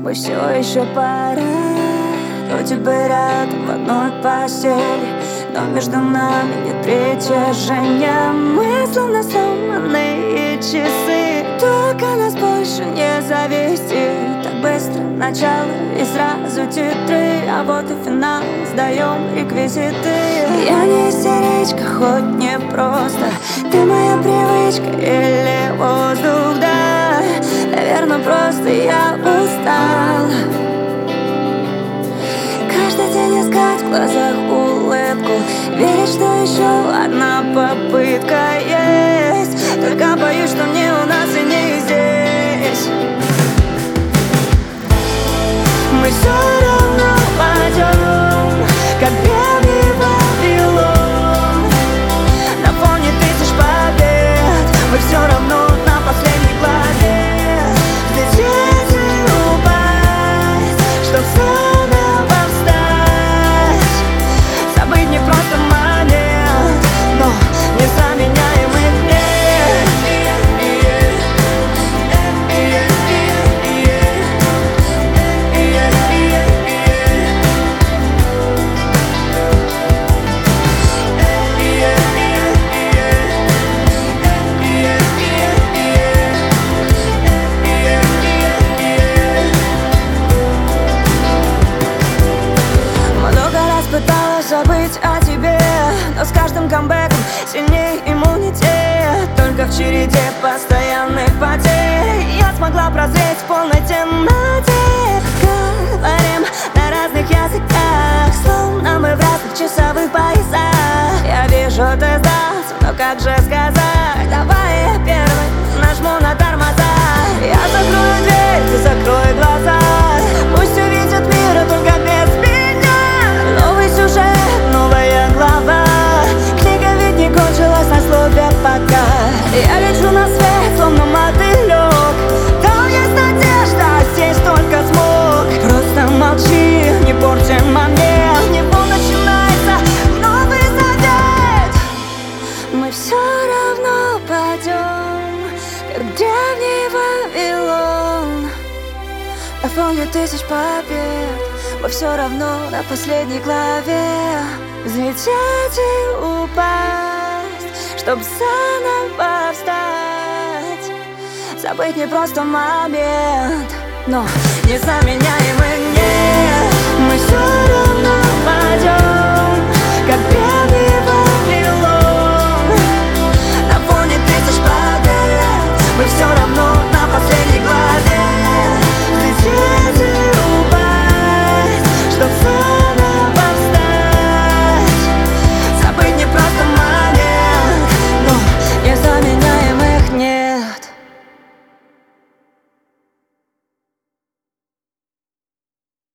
мы все еще пара. У тебя рядом в одной постели, но между нами нет притяжения. Мы словно сломанные часы, только нас больше не завести. Так быстро начало и сразу титры, а вот и финал, сдаем реквизиты. Я не истеричка, хоть не просто, ты моя привычка или воздух, да. Наверное, просто я устала каждый день искать в глазах улыбку, верить, что еще одна попытка есть. Только боюсь, что не у нас и не здесь. Мы все равно пойдем, как древний Вавилон. На фоне тысяч побед мы все равно на последней главе. Взлететь и упасть, чтоб заново встать. Забыть не просто момент, но незаменяемый день. Пыталась забыть о тебе, но с каждым камбэком сильнее иммунитет. Только в череде постоянных потерь я смогла прозреть в полной темноте. Говорим на разных языках, словно мы в разных часовых поясах. Я вижу, ты сдался, но как же сказать? Давай я первый нажму на тормоза. Я закрою дверь, ты закрой глаза. Пусть увидят мир, только без меня. Новый сюжет, новая глава. Книга ведь не кончилась на слове пока. Я лечу на свет, словно мотылек. Там есть надежда, здесь только смог. Просто молчи, не порти момент. В него начинается новый завет. Мы все равно пойдем, как древний Вавилон. На фоне тысяч побед мы все равно на последней главе. Взлететь и упасть, чтоб заново встать. Забыть не просто момент, но незаменяемый нет. Мы все